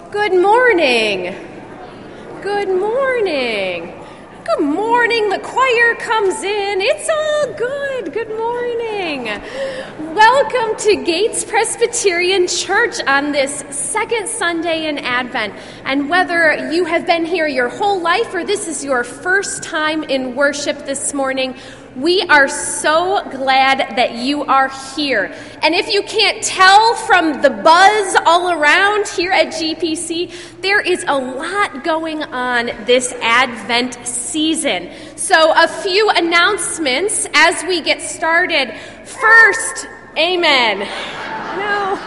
Good morning. Good morning. Good morning. The choir comes in. It's all good. Good morning. Welcome to Gates Presbyterian Church on this second Sunday in Advent. And whether you have been here your whole life or this is your first time in worship this morning, we are so glad that you are here. And if you can't tell from the buzz all around here at GPC, there is a lot going on this Advent season. So a few announcements as we get started. First, amen. No.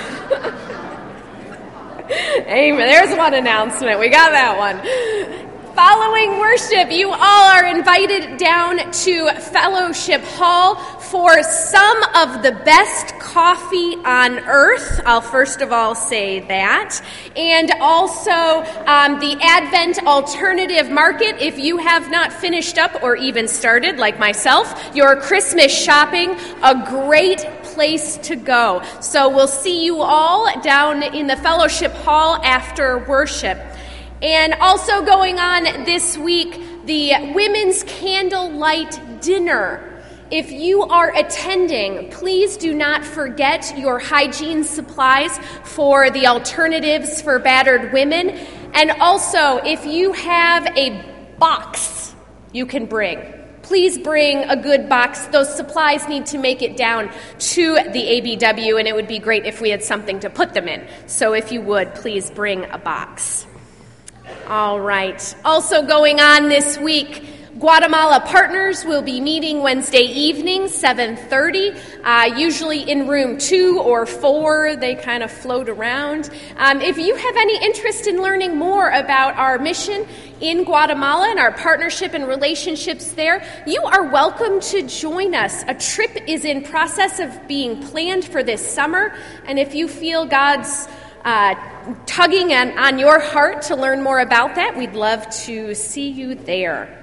Amen. There's one announcement. We got that one. Following worship, you all are invited down to Fellowship Hall for some of the best coffee on earth. I'll first of all say that. And also the Advent Alternative Market. If you have not finished up or even started, like myself, your Christmas shopping, a great place to go. So we'll see you all down in the Fellowship Hall after worship. And also going on this week, the Women's Candlelight Dinner. If you are attending, please do not forget your hygiene supplies for the alternatives for battered women. And also, if you have a box you can bring, please bring a good box. Those supplies need to make it down to the ABW, and it would be great if we had something to put them in. So if you would, please bring a box. All right. Also going on this week, Guatemala Partners will be meeting Wednesday evening, 7:30, usually in room 2 or 4. They kind of float around. If you have any interest in learning more about our mission in Guatemala and our partnership and relationships there, you are welcome to join us. A trip is in process of being planned for this summer, and if you feel God's tugging on your heart to learn more about that, we'd love to see you there.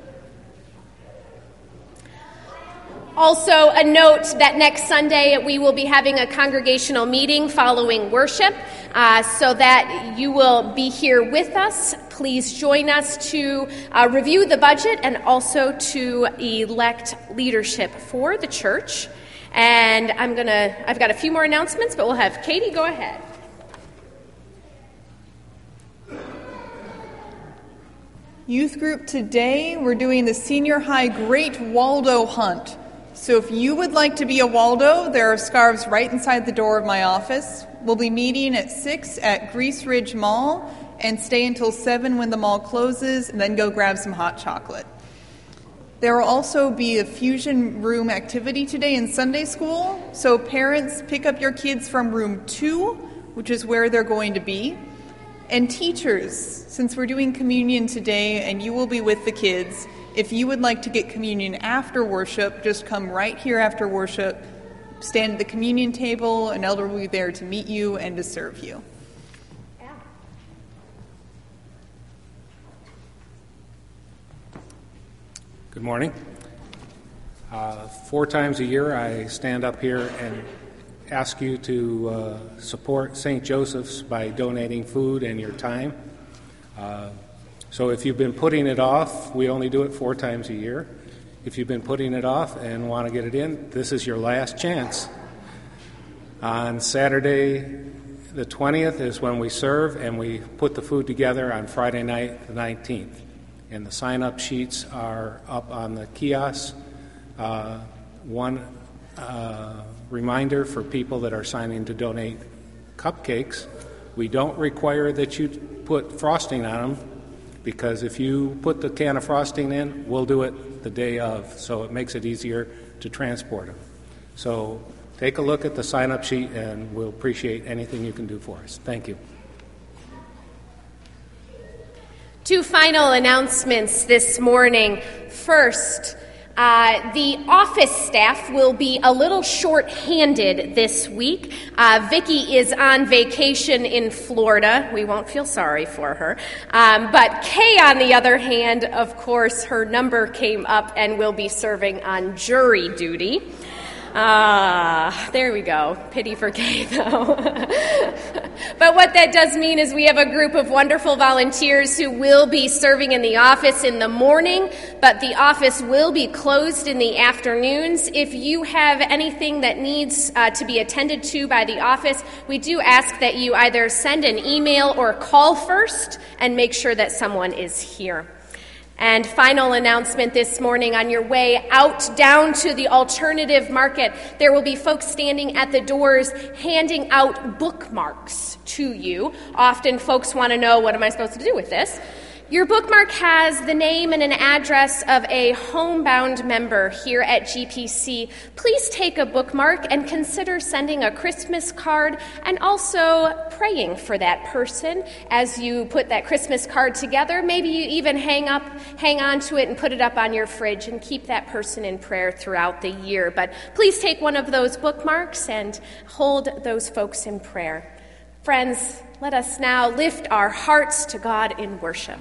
Also, a note that next Sunday we will be having a congregational meeting following worship, so that you will be here with us. Please join us to review the budget and also to elect leadership for the church. And I've got a few more announcements, but we'll have Katie go ahead. Youth group today, we're doing the Senior High Great Waldo Hunt. So if you would like to be a Waldo, there are scarves right inside the door of my office. We'll be meeting at 6 at Grease Ridge Mall and stay until 7 when the mall closes, and then go grab some hot chocolate. There will also be a fusion room activity today in Sunday school. So parents, pick up your kids from room 2, which is where they're going to be. And teachers, since we're doing communion today and you will be with the kids, if you would like to get communion after worship, just come right here after worship, stand at the communion table, an elder will be there to meet you and to serve you. Good morning. 4 times a year I stand up here and ask you to support St. Joseph's by donating food and your time. So if you've been putting it off, we only do it 4 times a year. If you've been putting it off and want to get it in, this is your last chance. On Saturday, the 20th, is when we serve, and we put the food together on Friday night, the 19th. And the sign-up sheets are up on the kiosk. One reminder for people that are signing to donate cupcakes, we don't require that you put frosting on them, because if you put the can of frosting in, we'll do it the day of, so it makes it easier to transport them. So take a look at the sign-up sheet, and we'll appreciate anything you can do for us. Thank you. 2 final announcements this morning. First, the office staff will be a little short-handed this week. Vicki is on vacation in Florida. We won't feel sorry for her. But Kay, on the other hand, of course, her number came up and will be serving on jury duty. There we go. Pity for Kay, though. But what that does mean is we have a group of wonderful volunteers who will be serving in the office in the morning, but the office will be closed in the afternoons. If you have anything that needs to be attended to by the office, we do ask that you either send an email or call first and make sure that someone is here. And final announcement this morning, on your way out down to the alternative market, there will be folks standing at the doors handing out bookmarks to you. Often folks want to know, what am I supposed to do with this? Your bookmark has the name and an address of a homebound member here at GPC. Please take a bookmark and consider sending a Christmas card and also praying for that person as you put that Christmas card together. Maybe you even hang on to it and put it up on your fridge and keep that person in prayer throughout the year. But please take one of those bookmarks and hold those folks in prayer. Friends, let us now lift our hearts to God in worship.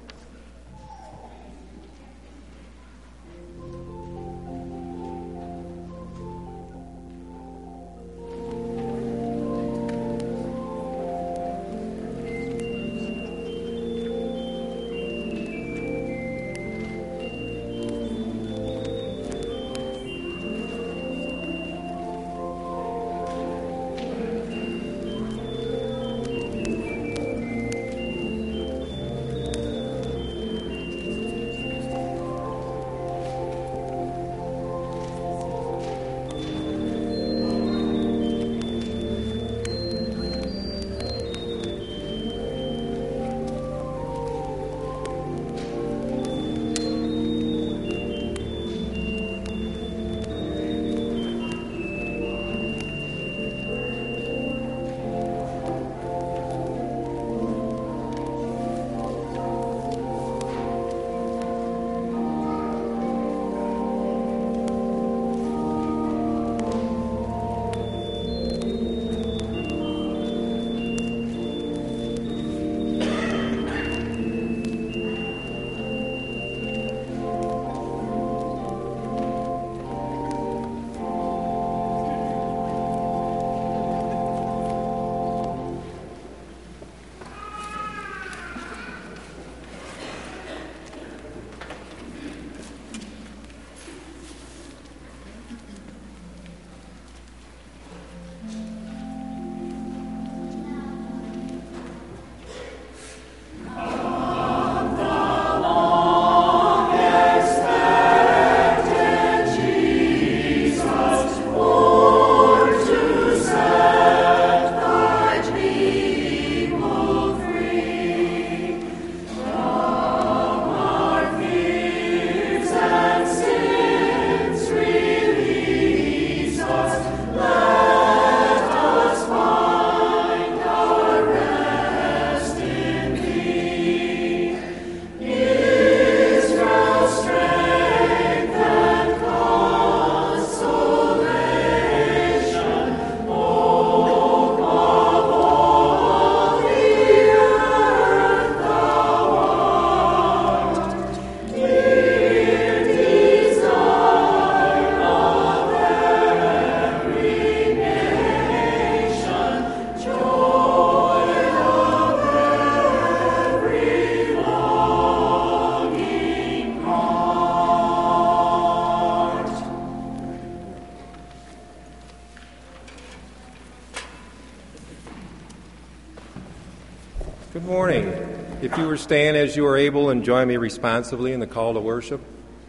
Good morning. If you were stand as you are able and join me responsively in the call to worship.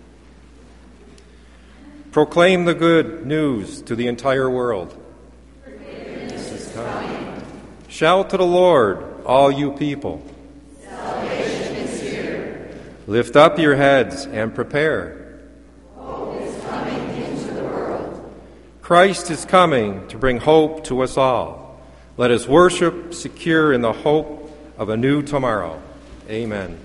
Proclaim the good news to the entire world. Forgiveness is coming. Shout to the Lord, all you people. Salvation is here. Lift up your heads and prepare. Hope is coming into the world. Christ is coming to bring hope to us all. Let us worship secure in the hope of a new tomorrow. Amen.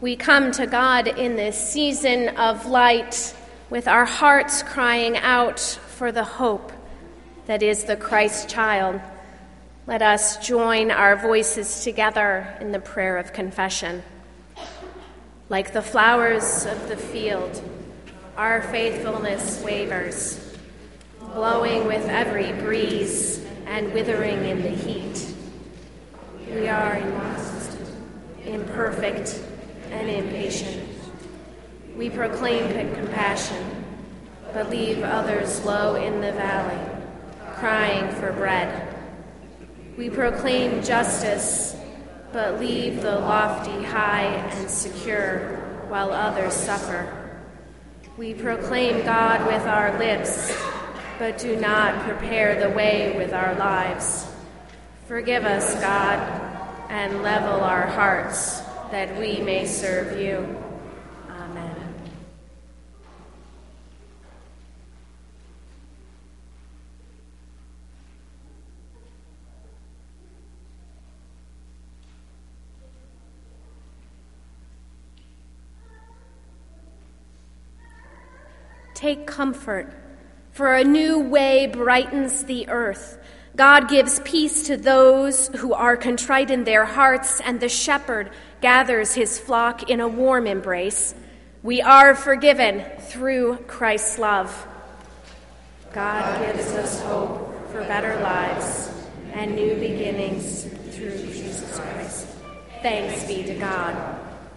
We come to God in this season of light with our hearts crying out for the hope that is the Christ child. Let us join our voices together in the prayer of confession. Like the flowers of the field, our faithfulness wavers, blowing with every breeze and withering in the heat. We are lost, imperfect, and impatient. We proclaim compassion, but leave others low in the valley, crying for bread. We proclaim justice, but leave the lofty high and secure while others suffer. We proclaim God with our lips, but do not prepare the way with our lives. Forgive us, God, and level our hearts that we may serve you. Amen. Take comfort, for a new way brightens the earth. God gives peace to those who are contrite in their hearts, and the shepherd gathers his flock in a warm embrace. We are forgiven through Christ's love. God gives us hope for better lives and new beginnings through Jesus Christ. Thanks be to God.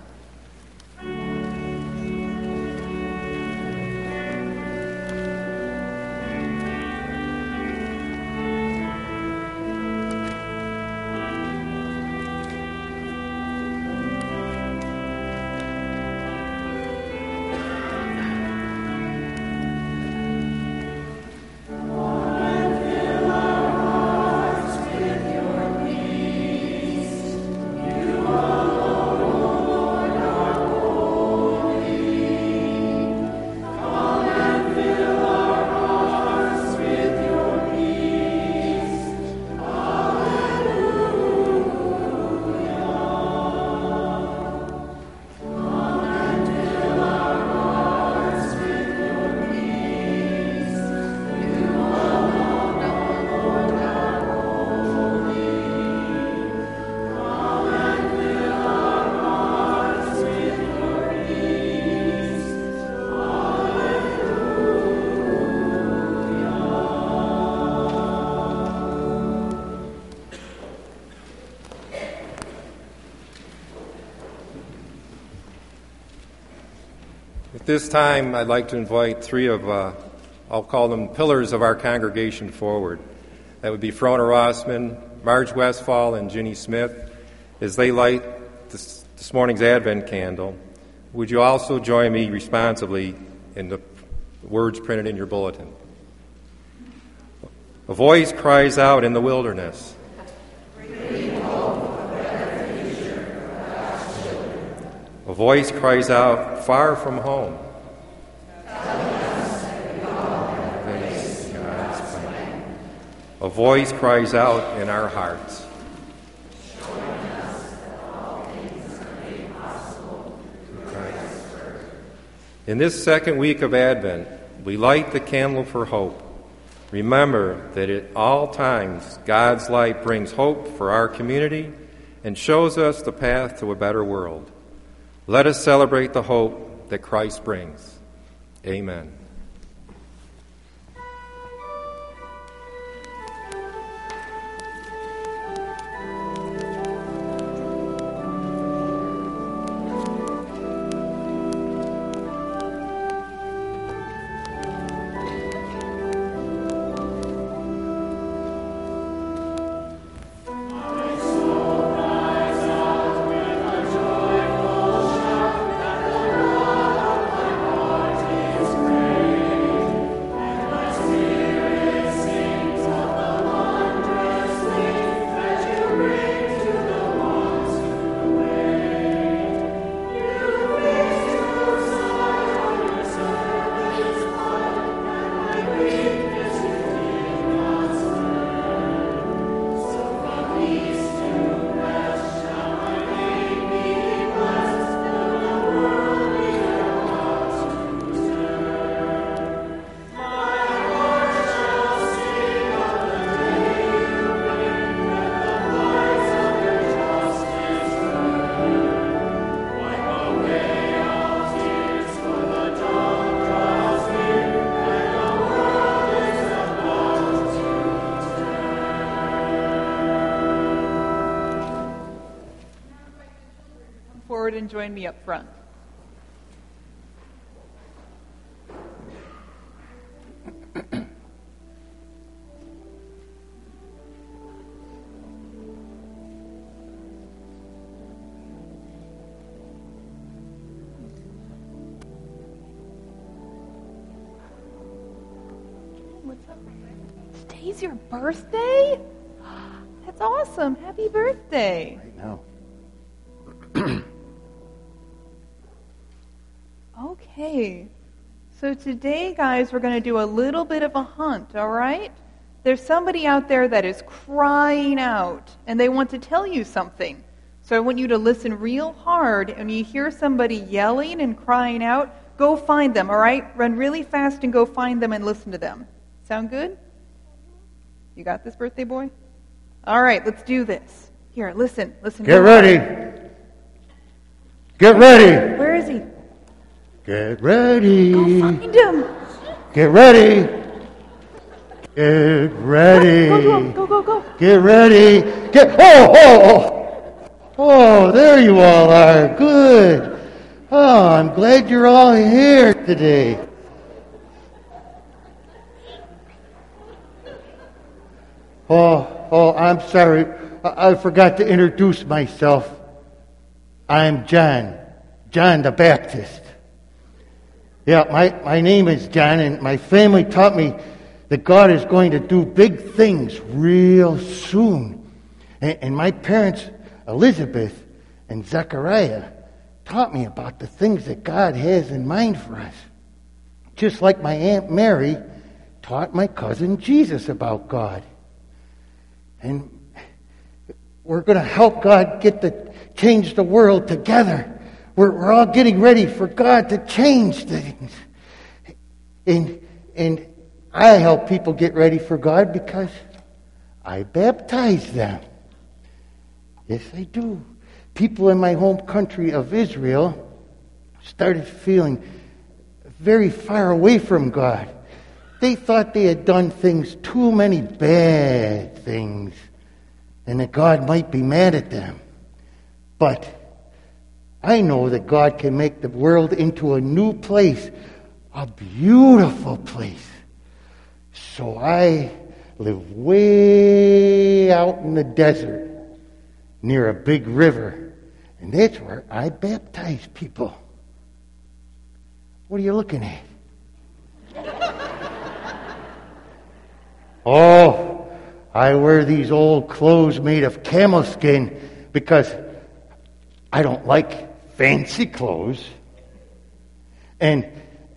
At this time, I'd like to invite three of, I'll call them pillars of our congregation forward. That would be Frona Rossman, Marge Westfall, and Ginny Smith, as they light this morning's Advent candle. Would you also join me responsibly in the words printed in your bulletin? A voice cries out in the wilderness. A voice cries out far from home. A voice cries out in our hearts. In this second week of Advent, we light the candle for hope. Remember that at all times, God's light brings hope for our community and shows us the path to a better world. Let us celebrate the hope that Christ brings. Amen. Praise forward and join me up front. What's up? Today's your birthday? That's awesome. Happy birthday. Right now. Okay. So today, guys, we're going to do a little bit of a hunt, all right? There's somebody out there that is crying out, and they want to tell you something. So I want you to listen real hard, and when you hear somebody yelling and crying out, go find them, all right? Run really fast and go find them and listen to them. Sound good? You got this, birthday boy? All right, let's do this. Here, listen. Get ready. Get ready. Where is he? Get ready. Go find him. Get ready. Get ready. Go to him. Go. Get ready. Oh, there you all are. Good. Oh, I'm glad you're all here today. Oh, I'm sorry. I forgot to introduce myself. I'm John the Baptist. Yeah, my name is John, and my family taught me that God is going to do big things real soon. And my parents, Elizabeth and Zechariah, taught me about the things that God has in mind for us. Just like my Aunt Mary taught my cousin Jesus about God. And we're going to help God change the world together. We're all getting ready for God to change things. And I help people get ready for God because I baptize them. Yes, I do. People in my home country of Israel started feeling very far away from God. They thought they had done too many bad things, and that God might be mad at them. But I know that God can make the world into a new place, a beautiful place. So I live way out in the desert near a big river, and that's where I baptize people. What are you looking at? Oh, I wear these old clothes made of camel skin because I don't like fancy clothes. And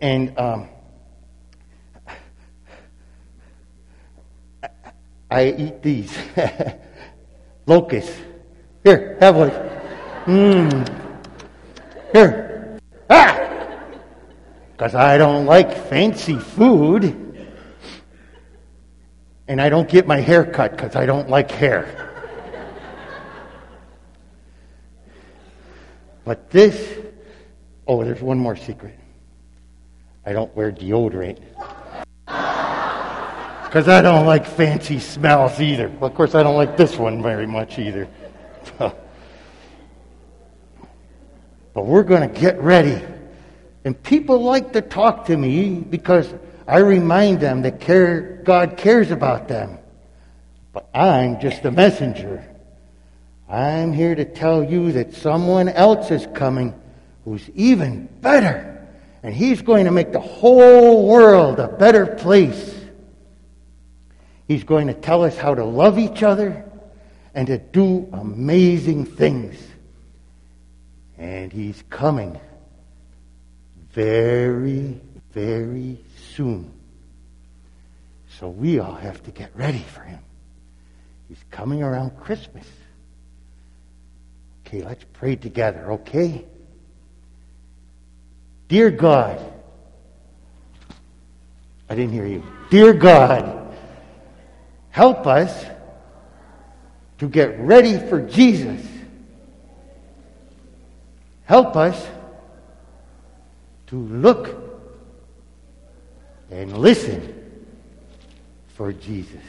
I eat these locusts. Here, have one. Here. Because I don't like fancy food. And I don't get my hair cut because I don't like hair. But there's one more secret. I don't wear deodorant. Because I don't like fancy smells either. Well, of course, I don't like this one very much either. But we're going to get ready. And people like to talk to me because I remind them that God cares about them. But I'm just a messenger. I'm here to tell you that someone else is coming who's even better. And he's going to make the whole world a better place. He's going to tell us how to love each other and to do amazing things. And he's coming very, very soon. So we all have to get ready for him. He's coming around Christmas. Okay, let's pray together, okay? Dear God, I didn't hear you. Dear God, help us to get ready for Jesus. Help us to look and listen for Jesus.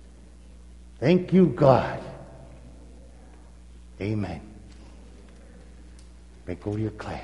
Thank you, God. Amen. may go to your class.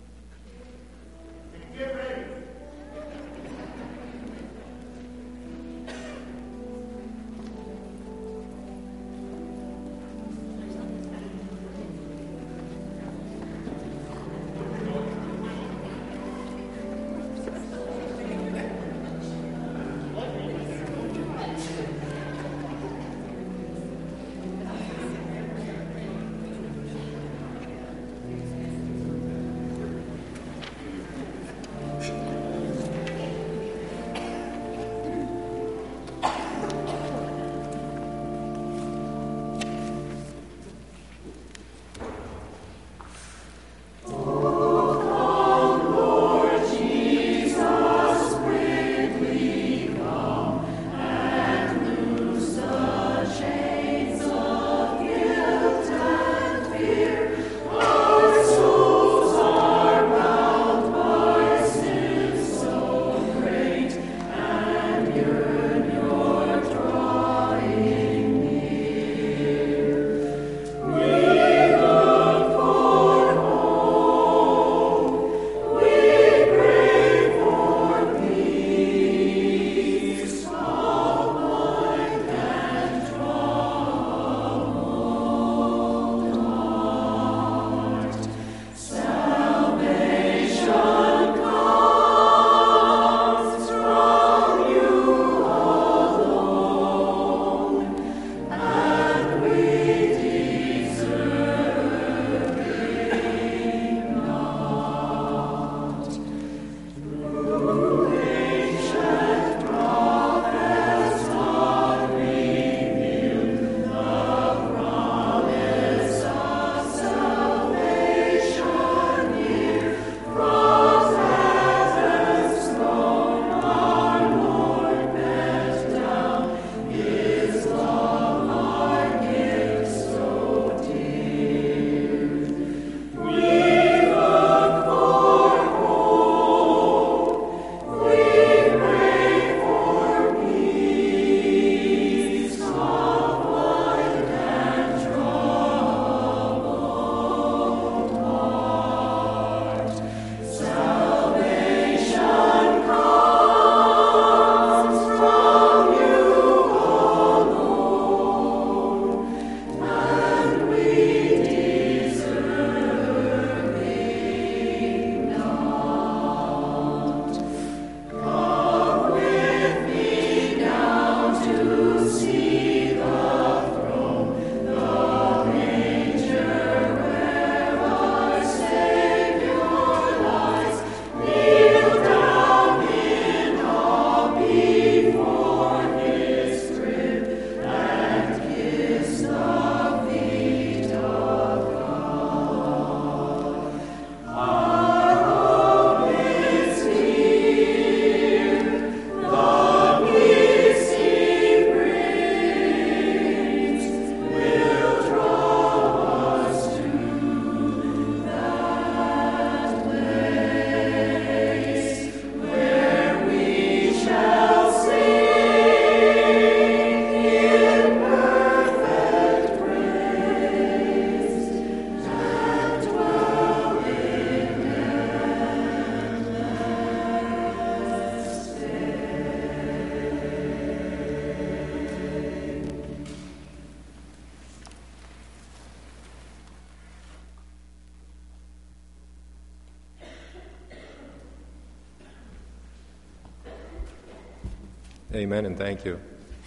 Amen and thank you.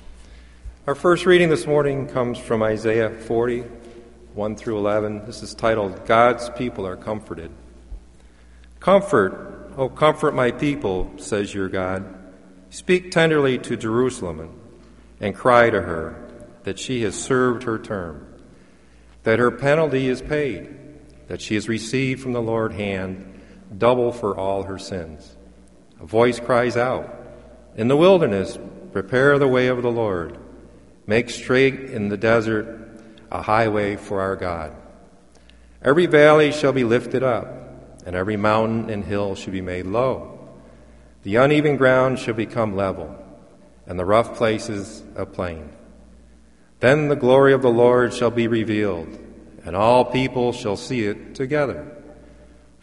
Our first reading this morning comes from Isaiah 40, 1 through 11. This is titled, God's People Are Comforted. Comfort, oh comfort my people, says your God. Speak tenderly to Jerusalem and cry to her that she has served her term, that her penalty is paid, that she has received from the Lord's hand double for all her sins. A voice cries out, in the wilderness, prepare the way of the Lord. Make straight in the desert a highway for our God. Every valley shall be lifted up, and every mountain and hill shall be made low. The uneven ground shall become level, and the rough places a plain. Then the glory of the Lord shall be revealed, and all people shall see it together,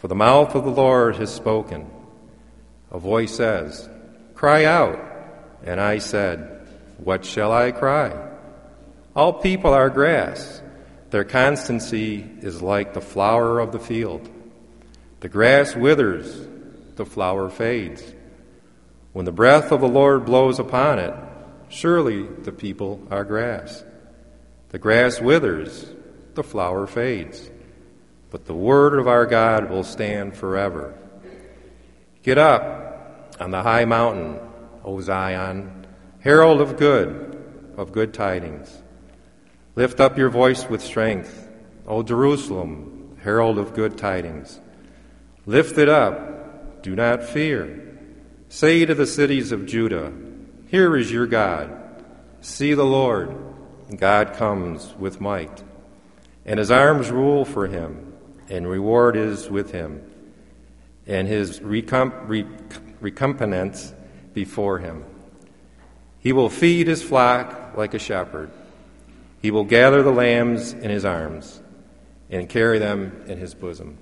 For the mouth of the Lord has spoken. A voice says, "Cry out." And I said, "What shall I cry?" All people are grass. Their constancy is like the flower of the field. The grass withers, the flower fades. When the breath of the Lord blows upon it, surely the people are grass. The grass withers, the flower fades, but the word of our God will stand forever. Get up on the high mountain, O Zion, herald of good tidings. Lift up your voice with strength, O Jerusalem, herald of good tidings. Lift it up, do not fear. Say to the cities of Judah, here is your God. See the Lord, God comes with might, and his arms rule for him, and reward is with him, and his recompense before him. He will feed his flock like a shepherd. He will gather the lambs in his arms and carry them in his bosom.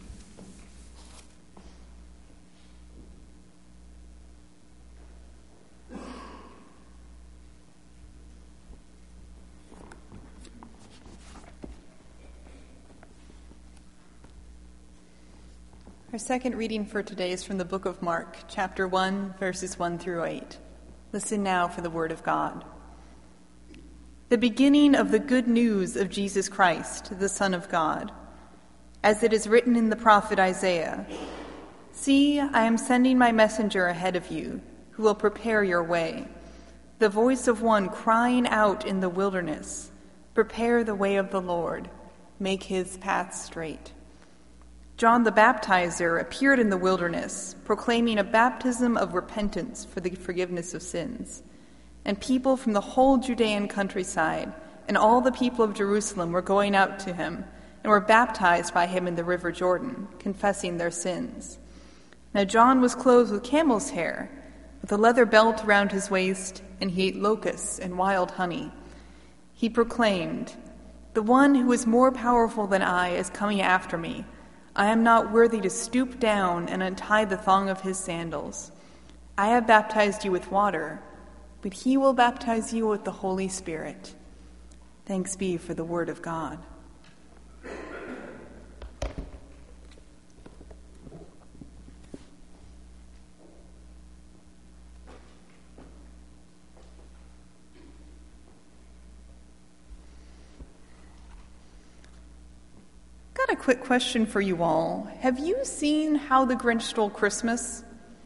Our second reading for today is from the book of Mark, chapter 1, verses 1 through 8. Listen now for the word of God. The beginning of the good news of Jesus Christ, the Son of God. As it is written in the prophet Isaiah, "See, I am sending my messenger ahead of you, who will prepare your way. The voice of one crying out in the wilderness, prepare the way of the Lord, make his path straight." John the Baptizer appeared in the wilderness, proclaiming a baptism of repentance for the forgiveness of sins. And people from the whole Judean countryside and all the people of Jerusalem were going out to him and were baptized by him in the river Jordan, confessing their sins. Now John was clothed with camel's hair, with a leather belt around his waist, and he ate locusts and wild honey. He proclaimed, "The one who is more powerful than I is coming after me. I am not worthy to stoop down and untie the thong of his sandals. I have baptized you with water, but he will baptize you with the Holy Spirit." Thanks be for the word of God. Got a quick question for you all. Have you seen How the Grinch Stole Christmas?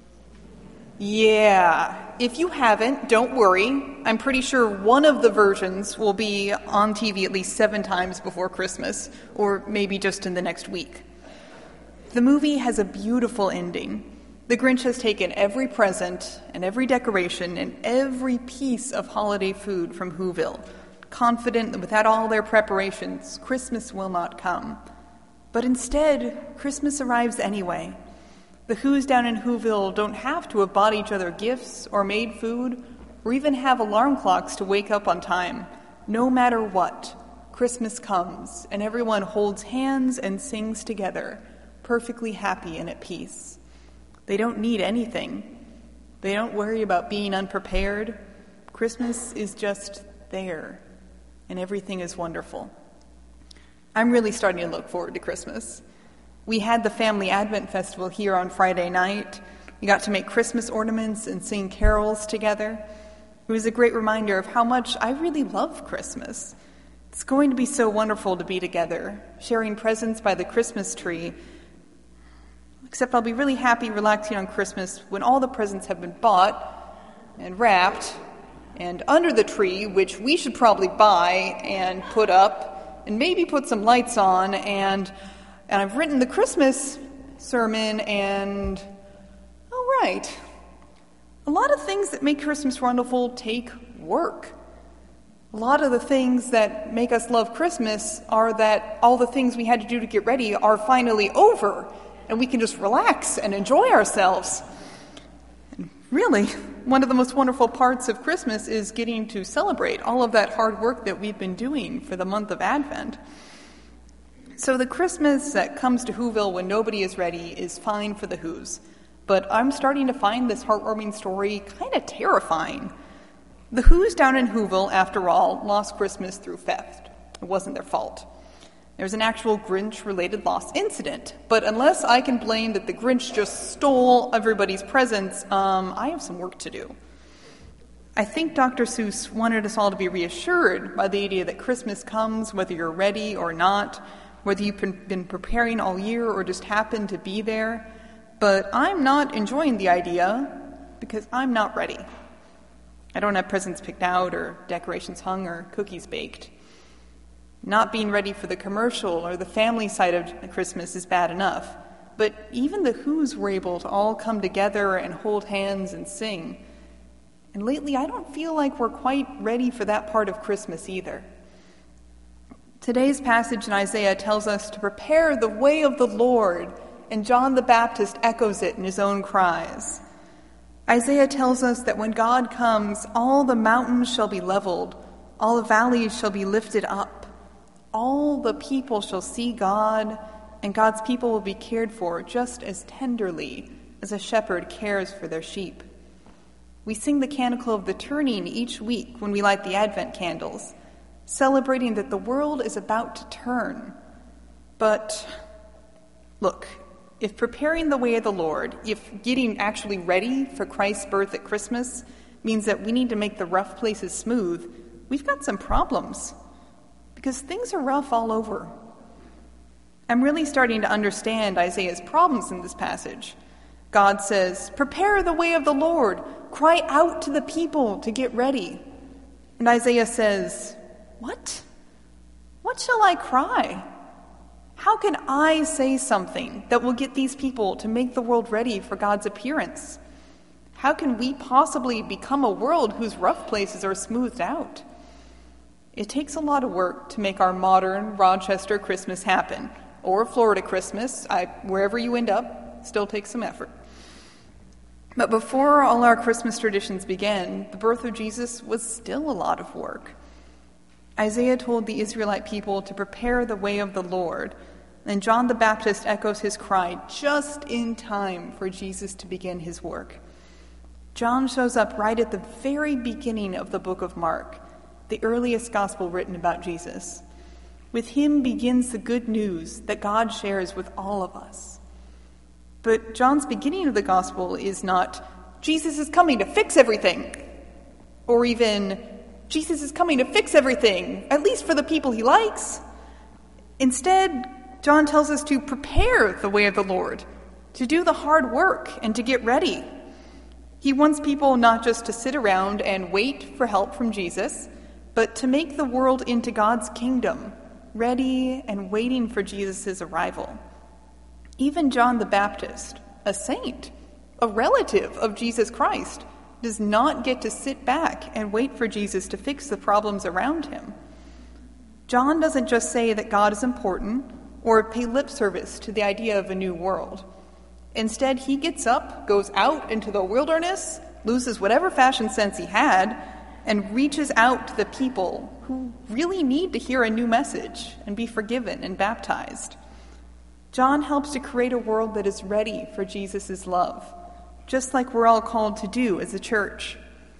Yeah. If you haven't, don't worry. I'm pretty sure one of the versions will be on TV at least 7 times before Christmas, or maybe just in the next week. The movie has a beautiful ending. The Grinch has taken every present and every decoration and every piece of holiday food from Whoville, confident that without all their preparations, Christmas will not come. But instead, Christmas arrives anyway. The Whos down in Whoville don't have to have bought each other gifts or made food or even have alarm clocks to wake up on time. No matter what, Christmas comes and everyone holds hands and sings together, perfectly happy and at peace. They don't need anything. They don't worry about being unprepared. Christmas is just there, and everything is wonderful. I'm really starting to look forward to Christmas. We had the Family Advent Festival here on Friday night. We got to make Christmas ornaments and sing carols together. It was a great reminder of how much I really love Christmas. It's going to be so wonderful to be together, sharing presents by the Christmas tree. Except I'll be really happy relaxing on Christmas when all the presents have been bought and wrapped and under the tree, which we should probably buy and put up and maybe put some lights on, and I've written the Christmas sermon, and all right. A lot of things that make Christmas wonderful take work. A lot of the things that make us love Christmas are that all the things we had to do to get ready are finally over, and we can just relax and enjoy ourselves. And really, one of the most wonderful parts of Christmas is getting to celebrate all of that hard work that we've been doing for the month of Advent. So the Christmas that comes to Whoville when nobody is ready is fine for the Whos. But I'm starting to find this heartwarming story kind of terrifying. The Whos down in Whoville, after all, lost Christmas through theft. It wasn't their fault. There's an actual Grinch-related loss incident. But unless I can blame that the Grinch just stole everybody's presents, I have some work to do. I think Dr. Seuss wanted us all to be reassured by the idea that Christmas comes whether you're ready or not, whether you've been preparing all year or just happen to be there. But I'm not enjoying the idea because I'm not ready. I don't have presents picked out or decorations hung or cookies baked. Not being ready for the commercial or the family side of Christmas is bad enough. But even the Whos were able to all come together and hold hands and sing. And lately, I don't feel like we're quite ready for that part of Christmas either. Today's passage in Isaiah tells us to prepare the way of the Lord, and John the Baptist echoes it in his own cries. Isaiah tells us that when God comes, all the mountains shall be leveled, all the valleys shall be lifted up. All the people shall see God, and God's people will be cared for just as tenderly as a shepherd cares for their sheep. We sing the canticle of the turning each week when we light the Advent candles, celebrating that the world is about to turn. But look, if preparing the way of the Lord, if getting actually ready for Christ's birth at Christmas means that we need to make the rough places smooth, we've got some problems. Because things are rough all over. I'm really starting to understand Isaiah's problems in this passage. God says, prepare the way of the Lord. Cry out to the people to get ready. And Isaiah says, what? What shall I cry? How can I say something that will get these people to make the world ready for God's appearance? How can we possibly become a world whose rough places are smoothed out? It takes a lot of work to make our modern Rochester Christmas happen, or Florida Christmas. Wherever you end up, still takes some effort. But before all our Christmas traditions began, the birth of Jesus was still a lot of work. Isaiah told the Israelite people to prepare the way of the Lord, and John the Baptist echoes his cry just in time for Jesus to begin his work. John shows up right at the very beginning of the book of Mark, the earliest gospel written about Jesus. With him begins the good news that God shares with all of us. But John's beginning of the gospel is not, Jesus is coming to fix everything, or even, Jesus is coming to fix everything, at least for the people he likes. Instead, John tells us to prepare the way of the Lord, to do the hard work and to get ready. He wants people not just to sit around and wait for help from Jesus, but to make the world into God's kingdom, ready and waiting for Jesus' arrival. Even John the Baptist, a saint, a relative of Jesus Christ, does not get to sit back and wait for Jesus to fix the problems around him. John doesn't just say that God is important or pay lip service to the idea of a new world. Instead, he gets up, goes out into the wilderness, loses whatever fashion sense he had, and reaches out to the people who really need to hear a new message and be forgiven and baptized. John helps to create a world that is ready for Jesus' love, just like we're all called to do as a church.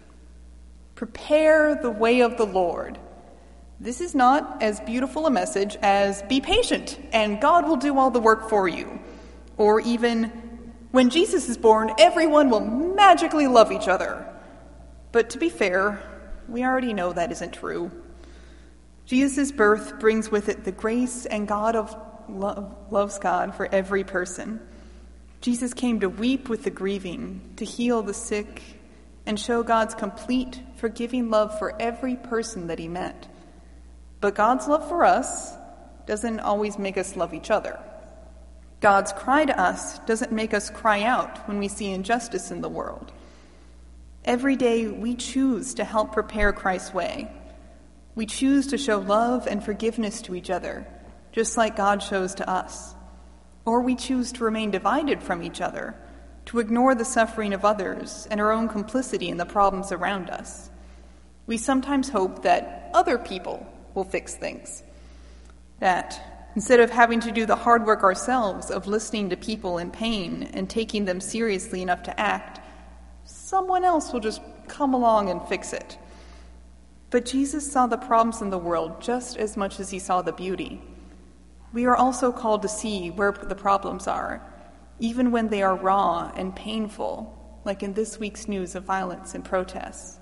Prepare the way of the Lord. This is not as beautiful a message as be patient and God will do all the work for you. Or even, when Jesus is born, everyone will magically love each other. But to be fair, we already know that isn't true. Jesus' birth brings with it the grace and God of loves God for every person. Jesus came to weep with the grieving, to heal the sick, and show God's complete, forgiving love for every person that he met. But God's love for us doesn't always make us love each other. God's cry to us doesn't make us cry out when we see injustice in the world. Every day we choose to help prepare Christ's way. We choose to show love and forgiveness to each other, just like God shows to us. Or we choose to remain divided from each other, to ignore the suffering of others and our own complicity in the problems around us. We sometimes hope that other people will fix things, that Instead of having to do the hard work ourselves of listening to people in pain and taking them seriously enough to act, someone else will just come along and fix it. But Jesus saw the problems in the world just as much as he saw the beauty. We are also called to see where the problems are, even when they are raw and painful, like in this week's news of violence and protests.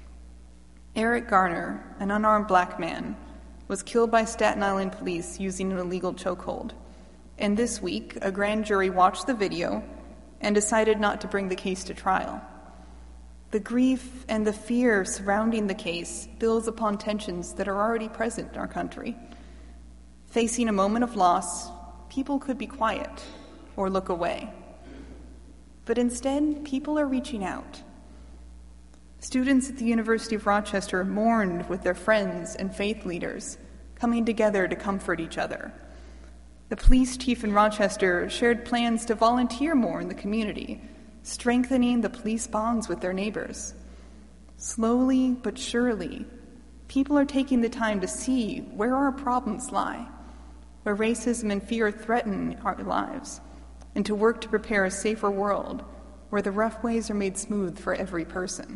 Eric Garner, an unarmed black man, was killed by Staten Island police using an illegal chokehold. And this week, a grand jury watched the video and decided not to bring the case to trial. The grief and the fear surrounding the case builds upon tensions that are already present in our country. Facing a moment of loss, people could be quiet or look away. But instead, people are reaching out. Students at the University of Rochester mourned with their friends and faith leaders, coming together to comfort each other. The police chief in Rochester shared plans to volunteer more in the community, strengthening the police bonds with their neighbors. Slowly but surely, people are taking the time to see where our problems lie, where racism and fear threaten our lives, and to work to prepare a safer world where the rough ways are made smooth for every person.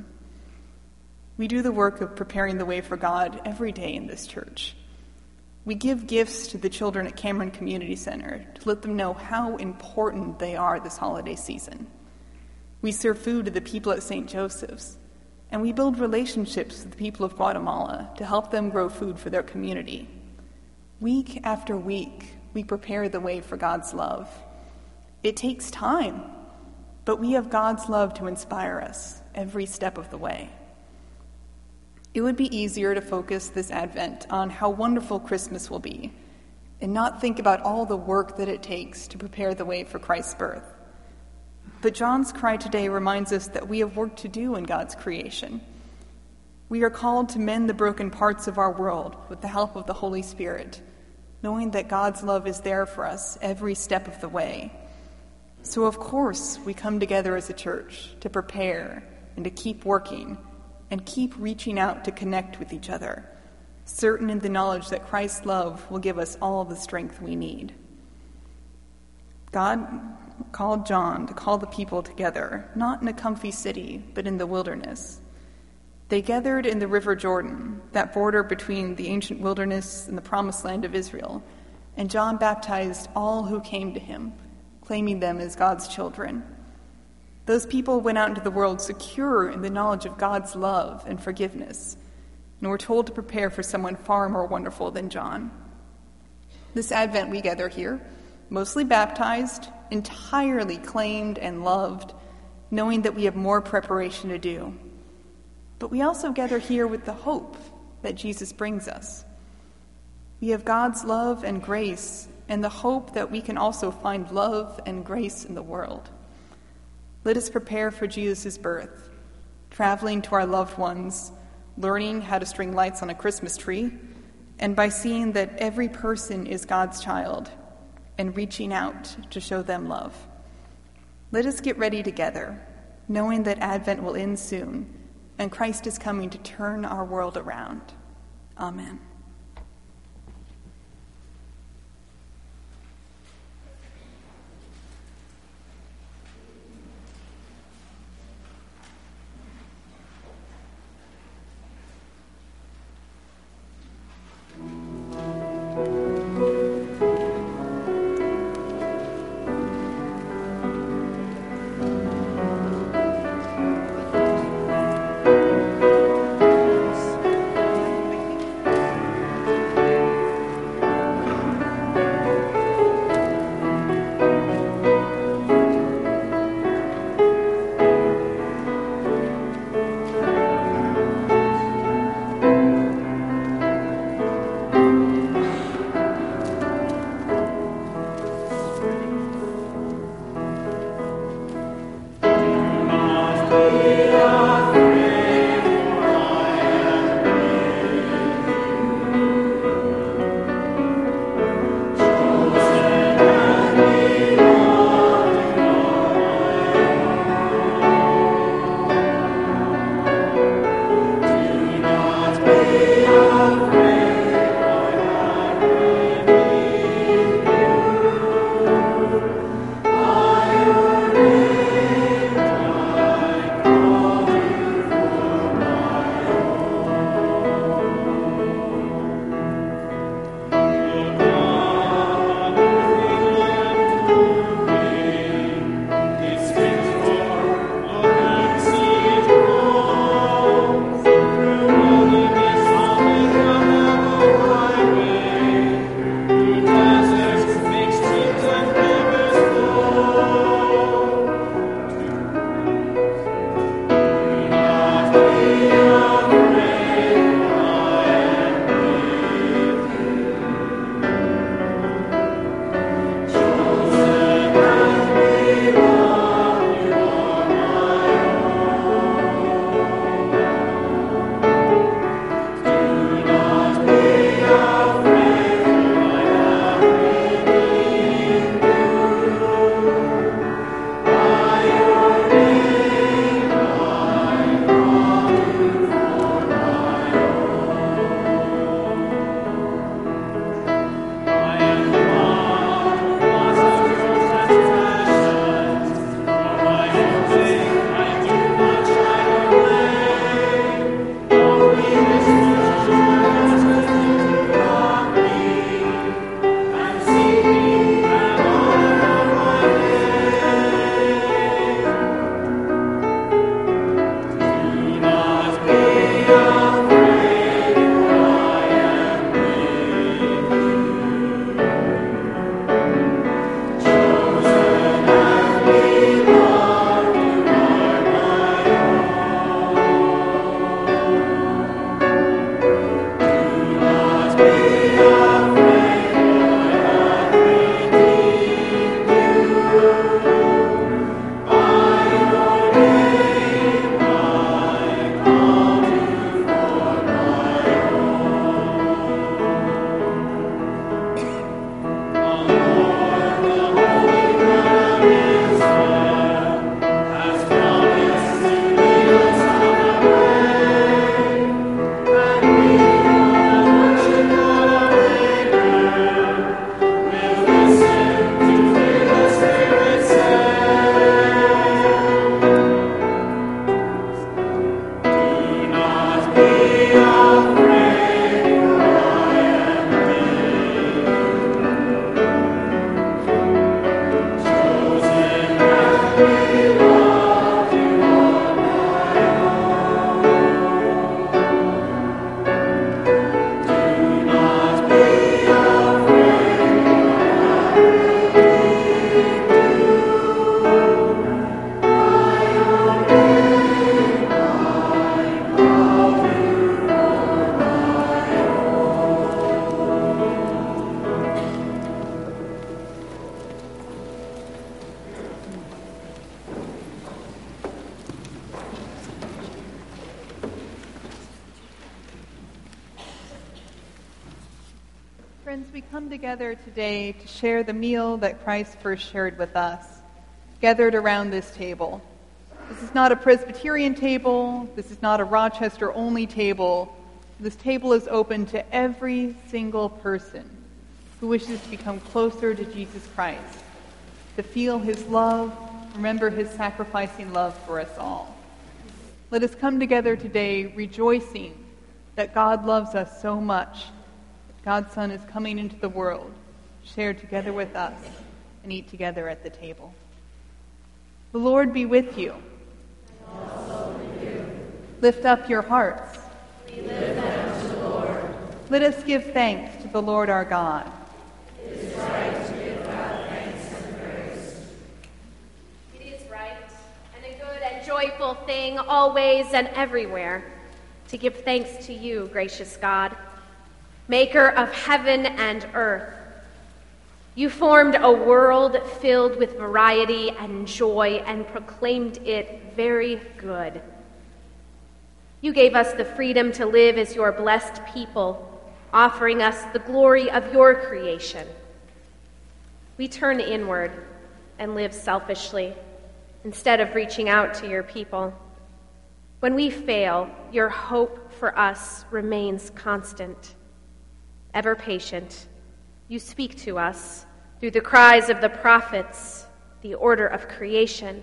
We do the work of preparing the way for God every day in this church. We give gifts to the children at Cameron Community Center to let them know how important they are this holiday season. We serve food to the people at St. Joseph's, and we build relationships with the people of Guatemala to help them grow food for their community. Week after week, we prepare the way for God's love. It takes time, but we have God's love to inspire us every step of the way. It would be easier to focus this Advent on how wonderful Christmas will be and not think about all the work that it takes to prepare the way for Christ's birth. But John's cry today reminds us that we have work to do in God's creation. We are called to mend the broken parts of our world with the help of the Holy Spirit, knowing that God's love is there for us every step of the way. So of course we come together as a church to prepare and to keep working and keep reaching out to connect with each other, certain in the knowledge that Christ's love will give us all the strength we need. God called John to call the people together, not in a comfy city, but in the wilderness. They gathered in the River Jordan, that border between the ancient wilderness and the promised land of Israel, and John baptized all who came to him, claiming them as God's children. Those people went out into the world secure in the knowledge of God's love and forgiveness, and were told to prepare for someone far more wonderful than John. This Advent we gather here, mostly baptized, entirely claimed and loved, knowing that we have more preparation to do. But we also gather here with the hope that Jesus brings us. We have God's love and grace, and the hope that we can also find love and grace in the world. Let us prepare for Jesus' birth, traveling to our loved ones, learning how to string lights on a Christmas tree, and by seeing that every person is God's child, and reaching out to show them love. Let us get ready together, knowing that Advent will end soon, and Christ is coming to turn our world around. Amen. Friends, we come together today to share the meal that Christ first shared with us, gathered around this table. This is not a Presbyterian table. This is not a Rochester-only table. This table is open to every single person who wishes to become closer to Jesus Christ, to feel his love, remember his sacrificing love for us all. Let us come together today rejoicing that God loves us so much. God's Son is coming into the world, share together with us, and eat together at the table. The Lord be with you. And also with you. Lift up your hearts. We lift them to the Lord. Let us give thanks to the Lord our God. It is right to give God thanks and praise. It is right and a good and joyful thing always and everywhere to give thanks to you, gracious God, maker of heaven and earth. You formed a world filled with variety and joy and proclaimed it very good. You gave us the freedom to live as your blessed people, offering us the glory of your creation. We turn inward and live selfishly instead of reaching out to your people. When we fail, your hope for us remains constant. Ever patient, you speak to us through the cries of the prophets, the order of creation.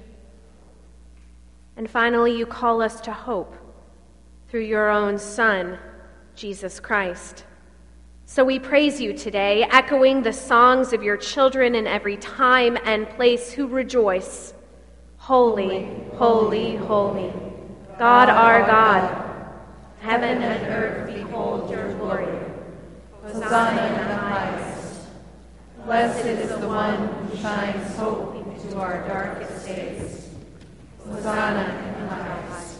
And finally, you call us to hope through your own Son, Jesus Christ. So we praise you today, echoing the songs of your children in every time and place who rejoice. Holy, holy, holy, God our God. Heaven and earth behold your glory. Hosanna in the highest. Blessed is the one who shines hope into our darkest days. Hosanna in the highest.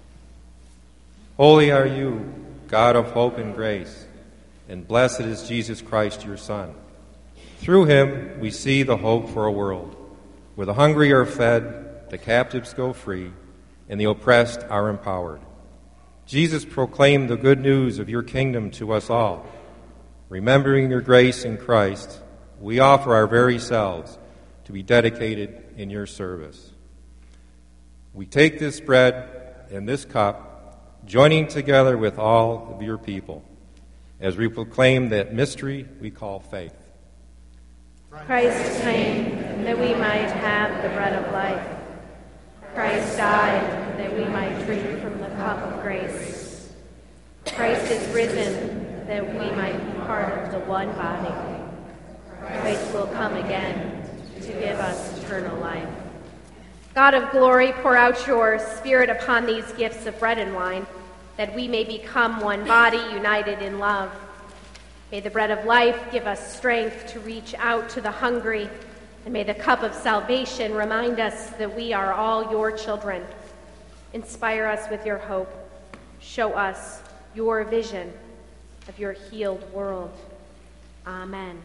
Holy are you, God of hope and grace, and blessed is Jesus Christ, your Son. Through him we see the hope for a world where the hungry are fed, the captives go free, and the oppressed are empowered. Jesus proclaimed the good news of your kingdom to us all. Remembering your grace in Christ, we offer our very selves to be dedicated in your service. We take this bread and this cup, joining together with all of your people, as we proclaim that mystery we call faith. Christ came that we might have the bread of life. Christ died that we might drink from the cup of grace. Christ is risen that we might be part of the one body. Christ will come again to give us eternal life. God of glory, pour out your Spirit upon these gifts of bread and wine, that we may become one body united in love. May the bread of life give us strength to reach out to the hungry, and may the cup of salvation remind us that we are all your children. Inspire us with your hope. Show us your vision of your healed world. Amen.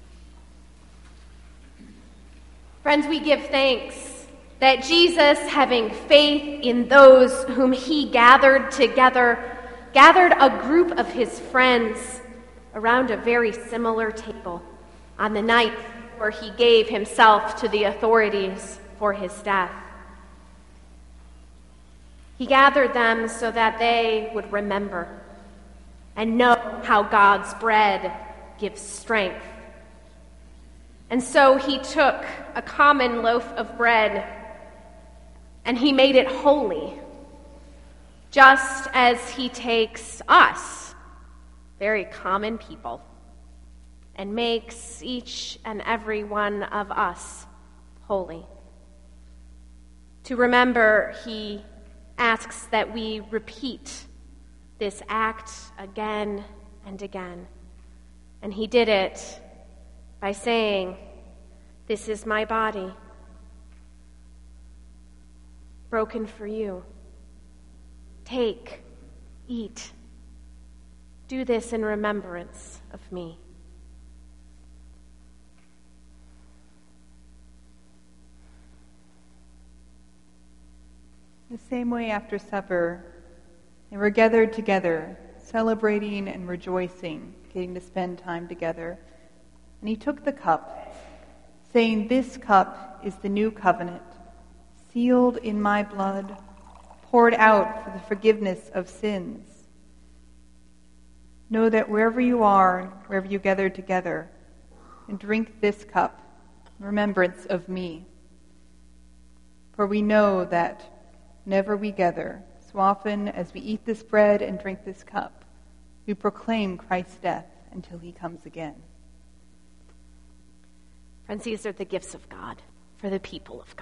Friends, we give thanks that Jesus, having faith in those whom he gathered together, gathered a group of his friends around a very similar table on the night where he gave himself to the authorities for his death. He gathered them so that they would remember and know how God's bread gives strength. And so he took a common loaf of bread and he made it holy, just as he takes us, very common people, and makes each and every one of us holy. To remember, he asks that we repeat this act again and again. And he did it by saying, "This is my body, broken for you. Take, eat. Do this in remembrance of me." The same way after supper, they were gathered together celebrating and rejoicing, getting to spend time together. And he took the cup, saying, "This cup is the new covenant, sealed in my blood, poured out for the forgiveness of sins. Know that wherever you are, wherever you gather together, and drink this cup in remembrance of me. For we know that whenever we gather, so often as we eat this bread and drink this cup, we proclaim Christ's death until he comes again." Friends, these are the gifts of God for the people of God.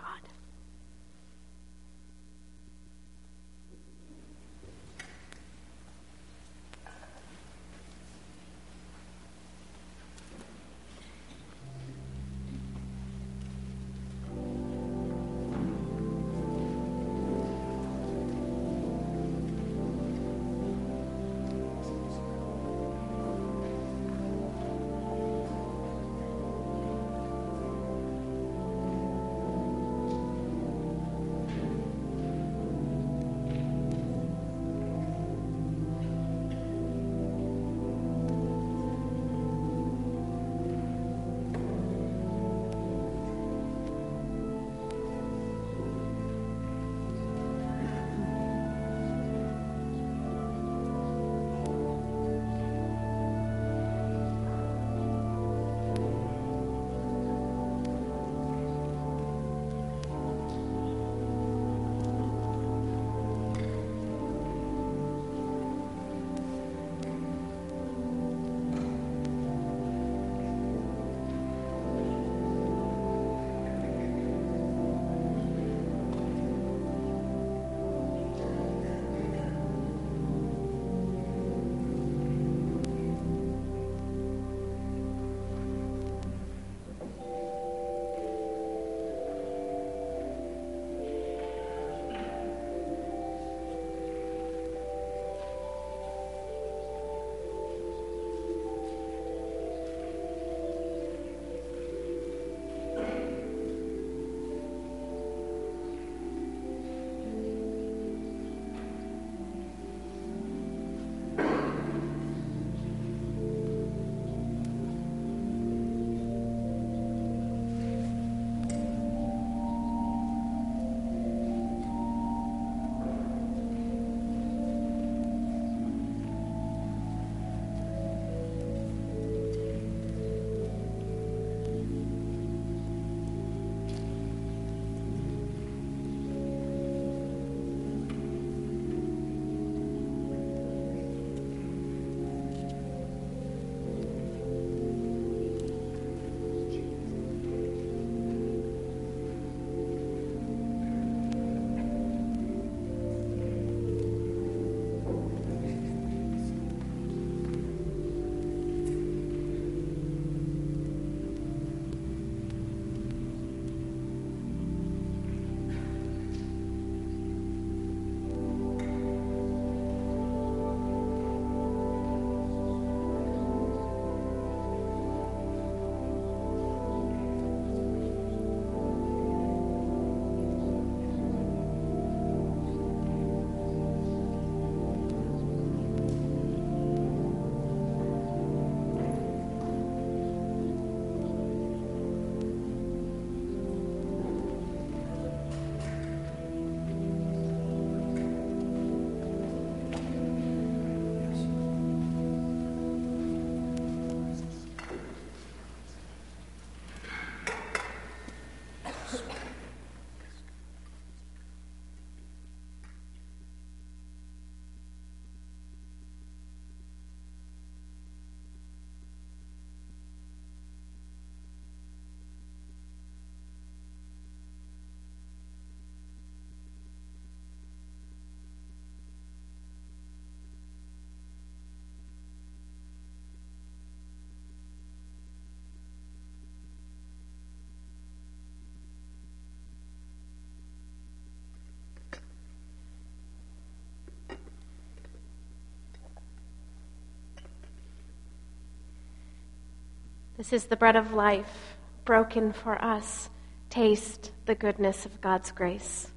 This is the bread of life, broken for us. Taste the goodness of God's grace.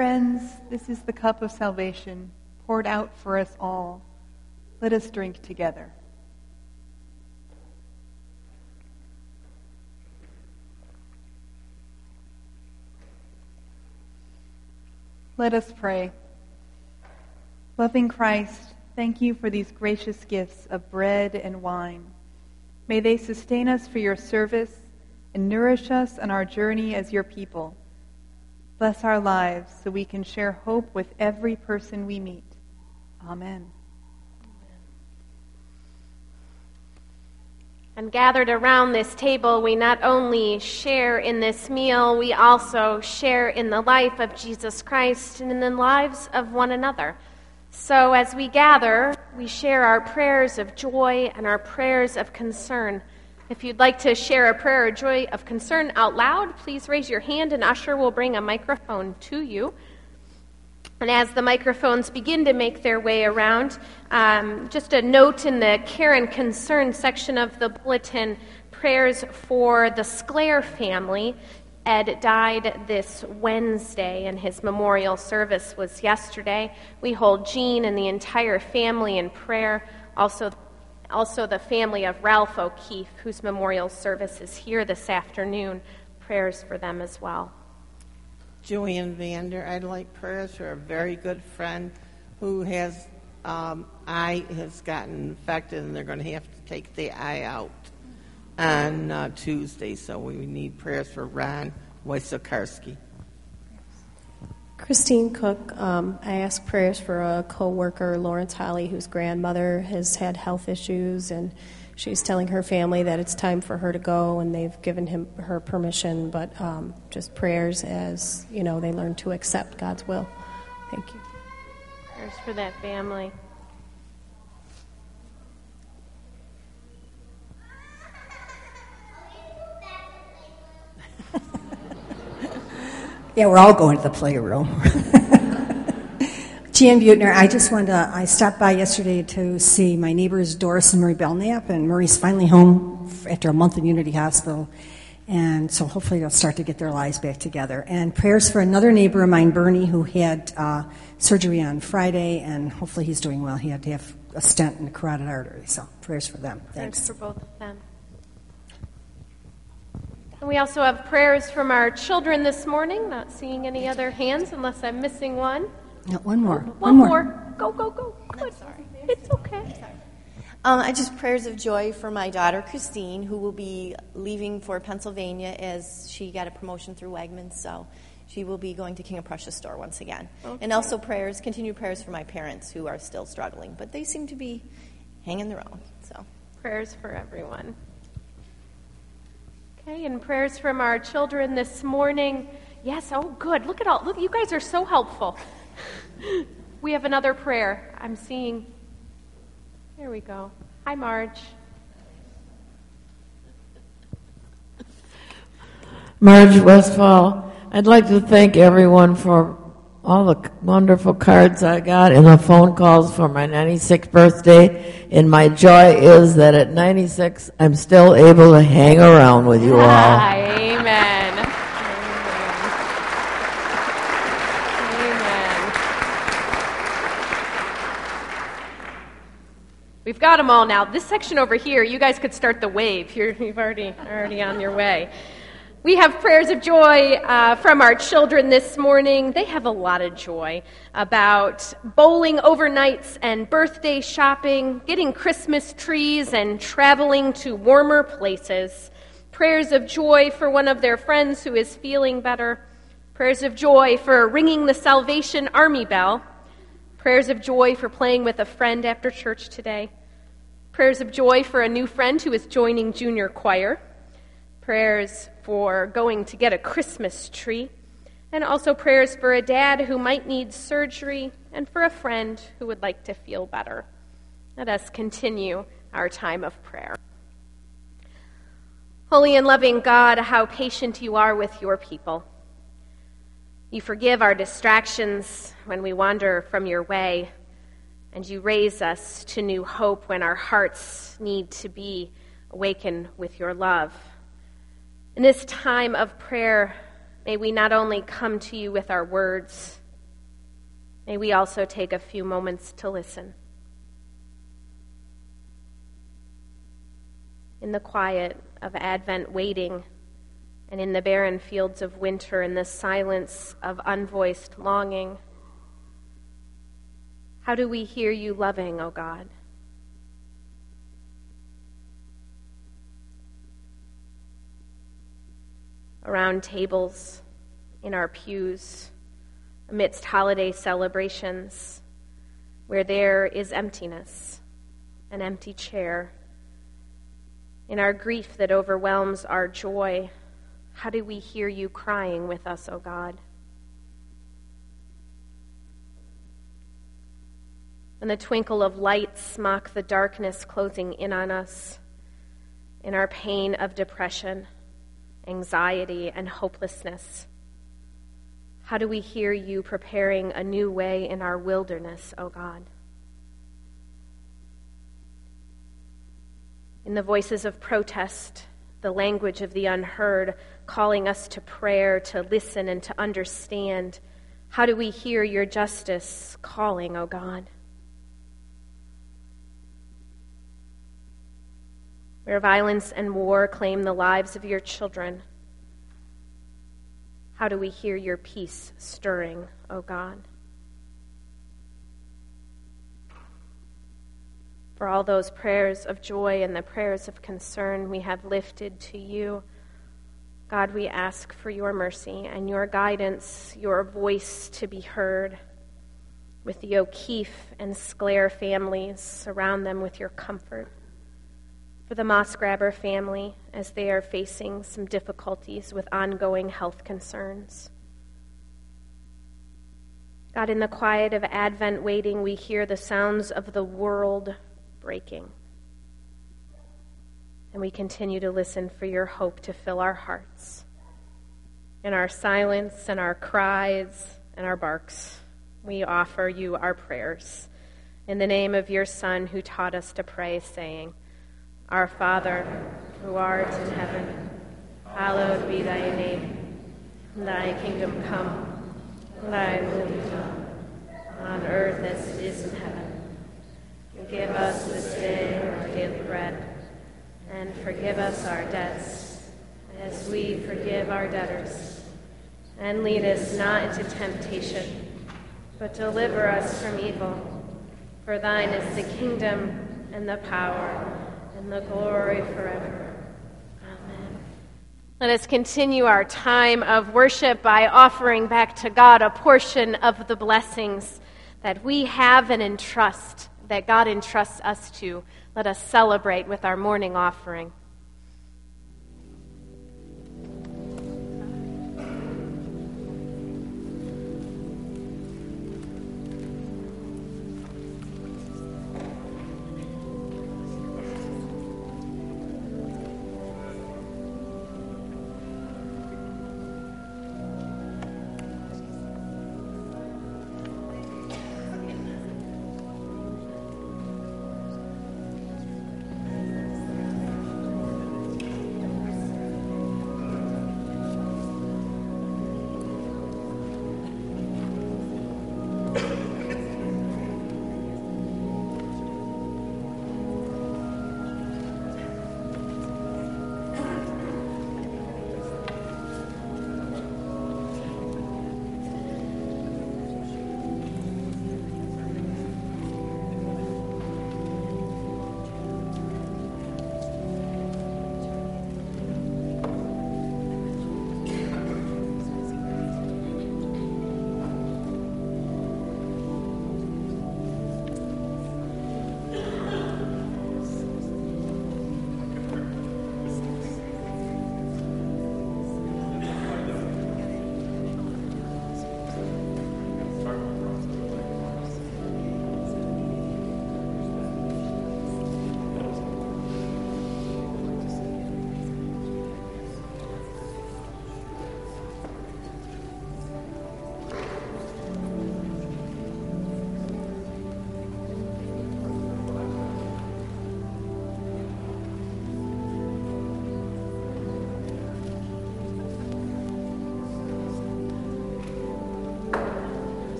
Friends, this is the cup of salvation poured out for us all. Let us drink together. Let us pray. Loving Christ, thank you for these gracious gifts of bread and wine. May they sustain us for your service and nourish us on our journey as your people. Bless our lives so we can share hope with every person we meet. Amen. And gathered around this table, we not only share in this meal, we also share in the life of Jesus Christ and in the lives of one another. So as we gather, we share our prayers of joy and our prayers of concern. If you'd like to share a prayer of joy of concern out loud, please raise your hand and Usher will bring a microphone to you. And as the microphones begin to make their way around, just a note in the care and concern section of the bulletin, prayers for the Sclair family. Ed died this Wednesday, and his memorial service was yesterday. We hold Jean and the entire family in prayer. Also the family of Ralph O'Keefe, whose memorial service is here this afternoon. Prayers for them as well. Joanne Vander, I'd like prayers for a very good friend who has eye has gotten infected, and they're going to have to take the eye out on Tuesday. So we need prayers for Ron Wojciechowski. Christine Cook, I asked prayers for a co-worker, Lawrence Holly, whose grandmother has had health issues, and she's telling her family that it's time for her to go, and they've given her permission, but just prayers as, they learn to accept God's will. Thank you. Prayers for that family. Yeah, we're all going to the playroom. Jan Butner, I stopped by yesterday to see my neighbors Doris and Murray Belknap, and Murray's finally home after a month in Unity Hospital, and so hopefully they'll start to get their lives back together. And prayers for another neighbor of mine, Bernie, who had surgery on Friday, and hopefully he's doing well. He had to have a stent in the carotid artery, so prayers for them. Thanks. Prayers for both of them. And we also have prayers from our children this morning. Not seeing any other hands unless I'm missing one. No, one more. One more. Go. Good. Sorry. It's okay. Sorry. I just prayers of joy for my daughter, Christine, who will be leaving for Pennsylvania as she got a promotion through Wegmans. So she will be going to King of Prussia store once again. Okay. And also continued prayers for my parents who are still struggling. But they seem to be hanging their own. So prayers for everyone. Okay, and prayers from our children this morning. Yes, good. Look, you guys are so helpful. We have another prayer. I'm seeing. There we go. Hi, Marge. Marge Westfall. I'd like to thank everyone for all the wonderful cards I got and the phone calls for my 96th birthday. And my joy is that at 96, I'm still able to hang around with you all. Amen. We've got them all now. This section over here, you guys could start the wave. You're already on your way. We have prayers of joy from our children this morning. They have a lot of joy about bowling overnights and birthday shopping, getting Christmas trees, and traveling to warmer places. Prayers of joy for one of their friends who is feeling better. Prayers of joy for ringing the Salvation Army bell. Prayers of joy for playing with a friend after church today. Prayers of joy for a new friend who is joining junior choir. Prayers for going to get a Christmas tree, and also prayers for a dad who might need surgery and for a friend who would like to feel better. Let us continue our time of prayer. Holy and loving God, how patient you are with your people. You forgive our distractions when we wander from your way, and you raise us to new hope when our hearts need to be awakened with your love. In this time of prayer, may we not only come to you with our words, May we also take a few moments to listen. In the quiet of Advent waiting, and in the barren fields of winter, in the silence of unvoiced longing, how do we hear you loving, O God? Around tables, in our pews, amidst holiday celebrations, where there is emptiness, an empty chair, in our grief that overwhelms our joy, how do we hear you crying with us, O God? When the twinkle of lights mock the darkness closing in on us, in our pain of depression, anxiety, and hopelessness, how do we hear you preparing a new way in our wilderness, O God? In the voices of protest, the language of the unheard, calling us to prayer, to listen, and to understand, how do we hear your justice calling, O God? Where violence and war claim the lives of your children, how do we hear your peace stirring, O God? For all those prayers of joy and the prayers of concern we have lifted to you, God, we ask for your mercy and your guidance, your voice to be heard. With the O'Keefe and Sclair families, surround them with your comfort. For the Mossgrabber family, as they are facing some difficulties with ongoing health concerns. God, in the quiet of Advent waiting, we hear the sounds of the world breaking. And we continue to listen for your hope to fill our hearts. In our silence and our cries and our barks, we offer you our prayers. In the name of your Son, who taught us to pray, saying, Our Father, who art in heaven, hallowed be thy name. Thy kingdom come, thy will be done, on earth as it is in heaven. Give us this day our daily bread, and forgive us our debts, as we forgive our debtors. And lead us not into temptation, but deliver us from evil. For thine is the kingdom, and the power, and the glory forever. Amen. Let us continue our time of worship by offering back to God a portion of the blessings that we have and entrust, that God entrusts us to. Let us celebrate with our morning offering.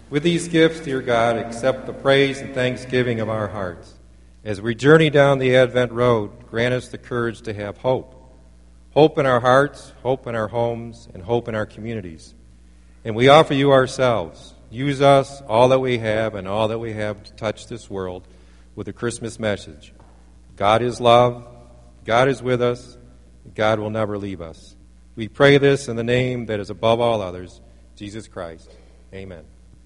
With these gifts, dear God, accept the praise and thanksgiving of our hearts. As we journey down the Advent road, grant us the courage to have hope. Hope in our hearts, hope in our homes, and hope in our communities. And we offer you ourselves. Use us, all that we have, and all that we have to touch this world with a Christmas message. God is love. God is with us. God will never leave us. We pray this in the name that is above all others, Jesus Christ. Amen.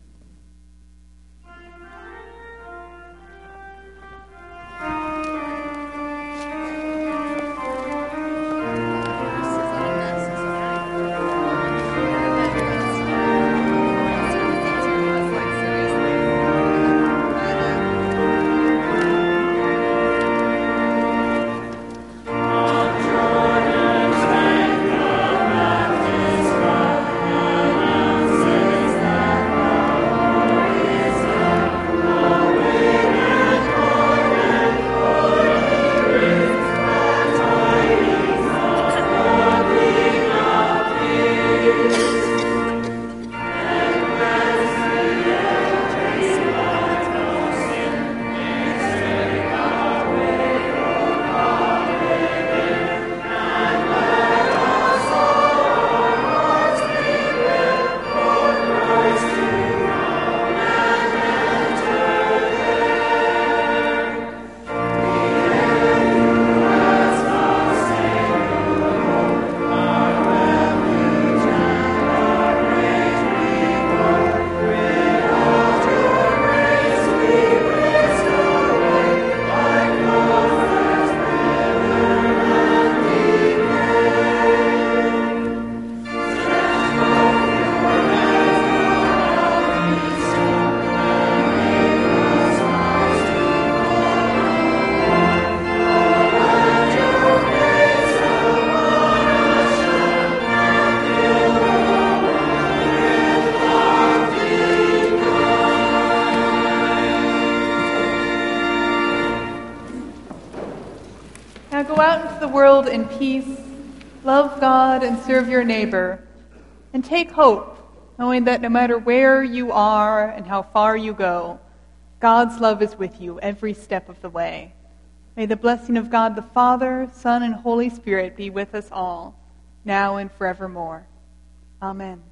World in peace, love God and serve your neighbor, and take hope, knowing that no matter where you are and how far you go, God's love is with you every step of the way. May the blessing of God the Father, Son, and Holy Spirit be with us all, now and forevermore. Amen.